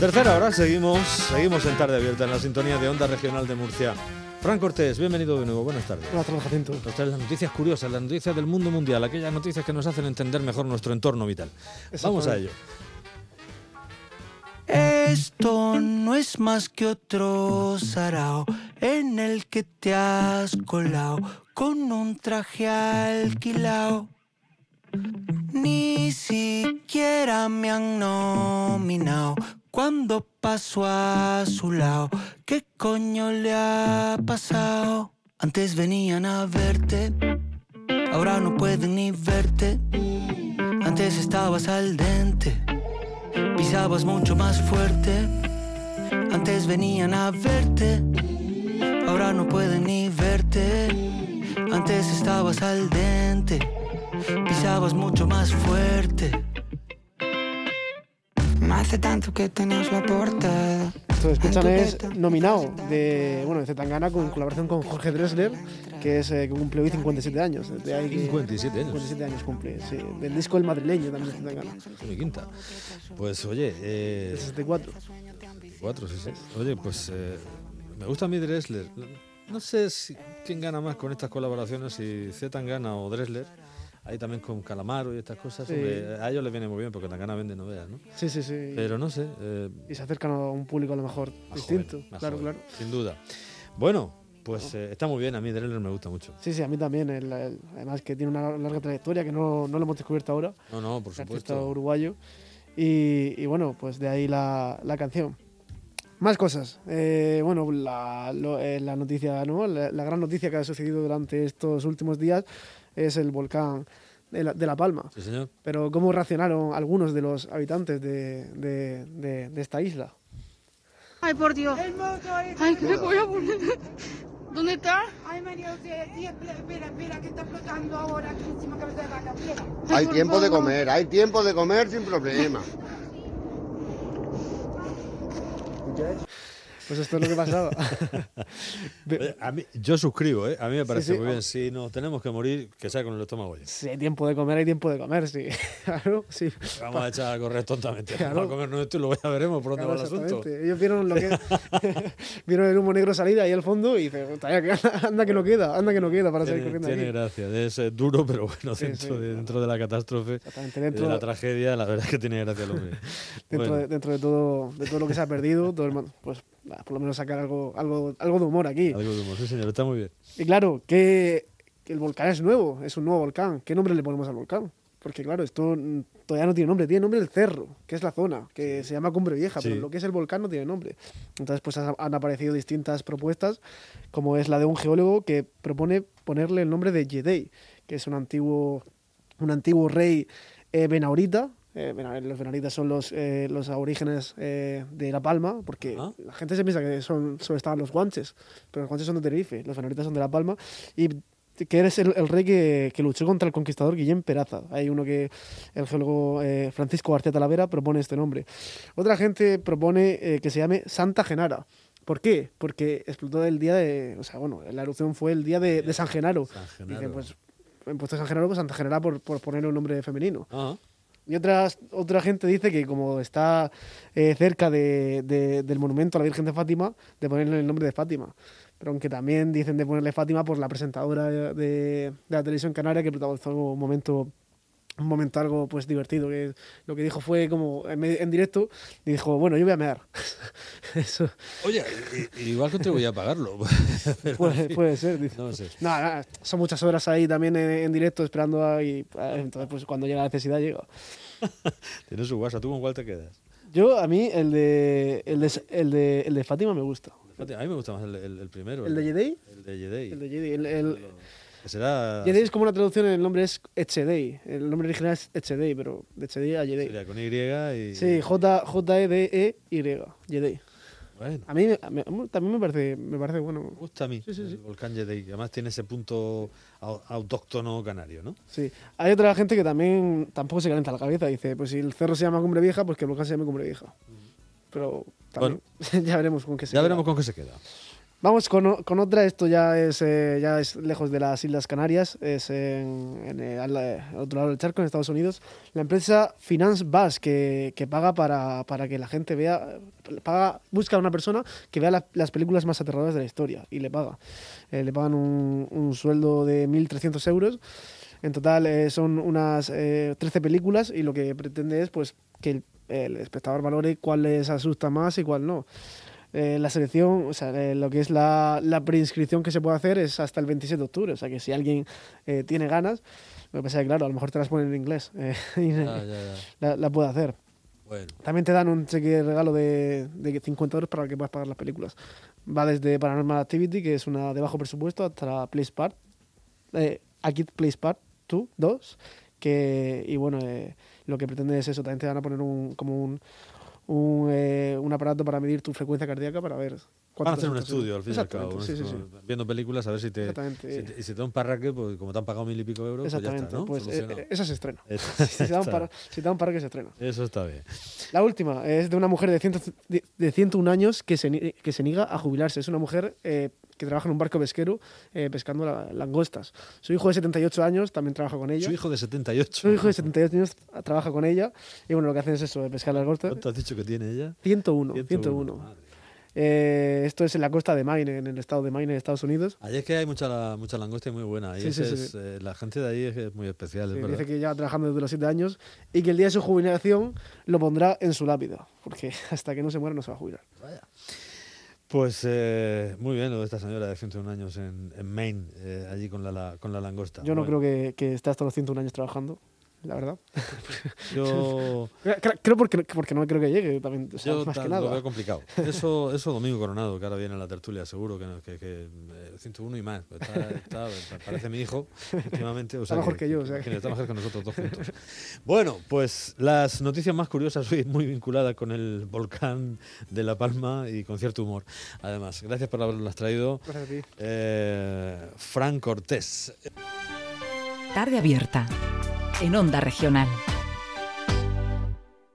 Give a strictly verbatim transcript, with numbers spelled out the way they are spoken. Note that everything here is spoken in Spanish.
Tercera hora, seguimos, seguimos en Tarde Abierta en la sintonía de Onda Regional de Murcia. Fran Cortés, bienvenido de nuevo, buenas tardes. Buenas tardes, Jacinto. Nos traes las noticias curiosas, las noticias del mundo mundial, aquellas noticias que nos hacen entender mejor nuestro entorno vital. Vamos a ello. Esto no es más que otro sarao en el que te has colado con un traje alquilao. Ni siquiera me han nominado cuando paso a su lado. ¿Qué coño le ha pasado? Antes venían a verte, ahora no pueden ni verte. Antes estabas al dente, pisabas mucho más fuerte. Antes venían a verte, ahora no pueden ni verte. Antes estabas al dente, pisabas mucho más fuerte. No hace tanto que tenías la portada. Esto que escuchan es Nominado, de, bueno, de Zetangana, con colaboración con Jorge Drexler, que es eh, que cumple hoy cincuenta y siete años. De ahí que, cincuenta y siete años. cincuenta y siete años cumple, sí. Del disco El Madrileño también de Zetangana. Mi quinta. Pues oye, eh, sesenta y cuatro. cuatro, sí, sí. Oye, pues eh, me gusta a mí Drexler. No sé si, quién gana más con estas colaboraciones, si Zetangana o Drexler. Ahí también con Calamaro y estas cosas, sí. Hombre, a ellos les viene muy bien porque Tangana vende novelas, ¿no? Sí, sí, sí. Pero no sé. Eh, y se acercan a un público a lo mejor distinto. Joven, claro, joven, claro. Sin duda. Bueno, pues eh, está muy bien, a mí Drexler me gusta mucho. Sí, sí, a mí también. El, el, además que tiene una larga trayectoria que no, no lo hemos descubierto ahora. No, no, por supuesto. Artista uruguayo. Y, y bueno, pues de ahí la, la canción. Más cosas. Eh, bueno, la, lo, eh, la noticia, ¿no? La, la gran noticia que ha sucedido durante estos últimos días es el volcán de la, de la Palma. Sí, señor. Pero ¿cómo reaccionaron algunos de los habitantes de, de, de, de esta isla? Ay, por Dios. Ay, ¿qué me voy a poner? ¿Dónde está? Ay, María José, espera, espera, que está flotando ahora aquí encima cabeza de vaca, espera. Hay tiempo de comer, hay tiempo de comer sin problema. Pues esto es lo que pasaba. Oye, a mí, yo suscribo, ¿eh? A mí me parece sí, sí. muy bien. Si nos tenemos que morir, que sea con el estómago lleno. Si hay tiempo de comer, hay tiempo de comer, sí. Claro, sí. Vamos a echar a correr tontamente. Claro. Vamos a comernos esto y luego ya veremos por dónde Claro, va el asunto. Ellos vieron lo que vieron el humo negro salir ahí al fondo y dicen, anda que no queda, anda que no queda para tiene, salir corriendo tiene aquí. gracia, es eh, duro, pero bueno, Sí, dentro, sí, de, claro. dentro de la catástrofe, Dentro, de la tragedia, la verdad es que tiene gracia el hombre. dentro, Bueno. de, dentro de todo de todo lo que se ha perdido, todo el, pues bah, por lo menos sacar algo, algo, algo de humor aquí. Algo de humor, sí señor, está muy bien. Y claro, que, que el volcán es nuevo, es un nuevo volcán. ¿Qué nombre le ponemos al volcán? Porque claro, esto mm, todavía no tiene nombre, tiene nombre el cerro, que es la zona, que se llama Cumbre Vieja, Sí. pero lo que es el volcán no tiene nombre. Entonces pues han han aparecido distintas propuestas, como es la de un geólogo que propone ponerle el nombre de Yedei, que es un antiguo, un antiguo rey eh, benaurita. Eh, los benauritas son los, eh, los aborígenes eh, de La Palma, porque Ah. la gente se piensa que son, solo estaban los guanches, pero los guanches son de Tenerife, los benauritas son de La Palma, y que eres el, el rey que, que luchó contra el conquistador Guillem Peraza. Hay uno que el geólogo eh, Francisco García Talavera propone este nombre. Otra gente propone eh, que se llame Santa Genara. ¿Por qué? Porque explotó el día de... O sea, bueno, la erupción fue el día de, de San Genaro. San Genaro. Dicen, pues, en puesto de San Genaro, pues Santa Genara por, por poner un nombre femenino. Ah, Y otras, otra gente dice que como está eh, cerca de, de, del monumento a la Virgen de Fátima, de ponerle el nombre de Fátima. Pero aunque también dicen de ponerle Fátima por la presentadora de, de, de la televisión canaria que protagonizó un momento, un momento algo pues divertido. Que lo que dijo fue como en, en directo, y dijo, bueno, yo voy a mear. Eso oye, i- igual contribuye a pagarlo. Pero, en puede, fin, puede ser, dice. no sé. No, no, son muchas horas ahí también en, en directo esperando ahí. Entonces, pues cuando llega la necesidad, llega. Tiene su WhatsApp. ¿Tú con cuál te quedas? Yo, a mí, el de, el de, el de, el de Fátima me gusta. Fíjate, a mí me gusta más el, el- el primero. ¿El de Yedei? El de Yedei. El de Yedei. El, el, Que será... Yedei es como una traducción, el nombre es Echedei. El nombre original es Echedei, pero de Echedei a Yedei. Sería con Y y... Sí, J, J E D E Y, Yedei. Bueno, A mí a mí- también me parece, me parece bueno. me gusta a mí Sí, sí, sí. el volcán Yedei. Además tiene ese punto au- autóctono canario, ¿no? Sí. Hay otra gente que también tampoco se calienta la cabeza. Dice, pues si el cerro se llama Cumbre Vieja, pues que el volcán se llame Cumbre Vieja. Pero también, ya veremos con qué se Ya queda. veremos con qué se queda. Vamos con, con otra, esto ya es, eh, ya es lejos de las Islas Canarias, es en, en, eh, al, al otro lado del charco, en Estados Unidos. La empresa Finance Bus, que, que paga para, para que la gente vea, paga, busca a una persona que vea la, las películas más aterradoras de la historia y le paga. Eh, le pagan un, un sueldo de mil trescientos euros. En total eh, son unas eh, trece películas y lo que pretende es pues, que el, el espectador valore cuál les asusta más y cuál no. Eh, la selección, o sea, eh, lo que es la, la preinscripción que se puede hacer es hasta el veintisiete de octubre, o sea que si alguien eh, tiene ganas, lo que pasa es que claro, a lo mejor te las ponen en inglés eh, y Ya, ya, ya. La, la puede hacer. Bueno, También te dan un cheque de regalo de, de cincuenta euros para que puedas pagar las películas. Va desde Paranormal Activity, que es una de bajo presupuesto, hasta Place Part, eh, A Kid Place Part dos, que, y bueno, eh, lo que pretende es eso, también te van a poner un, como un Un, eh, un aparato para medir tu frecuencia cardíaca para ver van a hacer un estás estudio al fin y al Exactamente, cabo, ¿no? sí, sí, sí. Viendo películas a ver si te, Exactamente. si te, y si te da un parraque, pues como te han pagado mil y pico euros, pues ya Exactamente, está, ¿no? pues Solucionado. eh, esa se estrena. Eso, Si te da un está. par- si te da un parraque se estrena. Eso está bien. La última es de una mujer de, ciento, de, de ciento uno años que se, ni- que se niega a jubilarse. Es una mujer eh, que trabaja en un barco pesquero eh, pescando la- langostas. Su hijo de setenta y ocho años también trabaja con ella. Su hijo de setenta y ocho. Su hijo de setenta y ocho años trabaja con ella. Y bueno, lo que hacen es eso, de pescar langostas. ¿Cuánto has dicho que tiene ella? ciento uno. ciento ciento uno. uno. Madre. Eh, esto es en la costa de Maine, en el estado de Maine, en Estados Unidos. Allí es que hay mucha, la- mucha langosta y muy buena. Y Sí, sí, ese sí, es, sí. eh, la gente de ahí es, que es muy especial, es Sí, verdad. dice que lleva trabajando desde los siete años y que el día de su jubilación lo pondrá en su lápida, porque hasta que no se muera no se va a jubilar. Pues eh, muy bien lo de esta señora de ciento uno años en, en Maine, eh, allí con la, la- con la langosta. Yo no Bueno, creo que, que esté hasta los ciento uno años trabajando, la verdad. Yo, Creo, creo porque, porque no creo que llegue, también, o sea, yo más tal- que lo nada. veo complicado. Eso, eso Domingo Coronado, que ahora viene a la tertulia, seguro que, no- que, que eh, ciento uno y más. Está, está- parece mi hijo últimamente. O Está sea mejor que yo, o sea imagínate, que- está mejor que nosotros dos juntos. Bueno, pues las noticias más curiosas hoy muy vinculadas con el volcán de La Palma y con cierto humor. Además, gracias por haberlas traído. Gracias a ti. Eh, Fran Cortés. Tarde abierta en Onda Regional.